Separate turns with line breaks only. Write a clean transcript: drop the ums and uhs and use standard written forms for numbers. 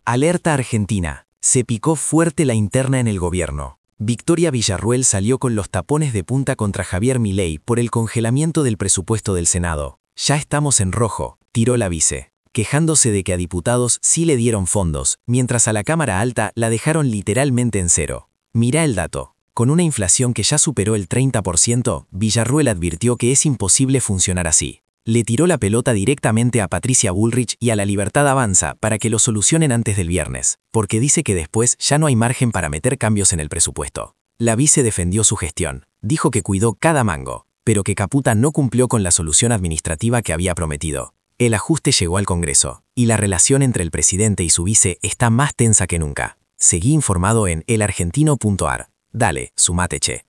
Alerta Argentina. Se picó fuerte la interna en el gobierno. Victoria Villarruel salió con los tapones de punta contra Javier Milei por el congelamiento del presupuesto del Senado. Ya estamos en rojo, tiró la vice, quejándose de que a diputados sí le dieron fondos, mientras a la Cámara Alta la dejaron literalmente en cero. Mirá el dato. Con una inflación que ya superó el 30%, Villarruel advirtió que es imposible funcionar así. Le tiró la pelota directamente a Patricia Bullrich y a La Libertad Avanza para que lo solucionen antes del viernes, porque dice que después ya no hay margen para meter cambios en el presupuesto. La vice defendió su gestión, dijo que cuidó cada mango, pero que Caputa no cumplió con la solución administrativa que había prometido. El ajuste llegó al Congreso, y la relación entre el presidente y su vice está más tensa que nunca. Seguí informado en elargentino.ar. Dale, sumate che.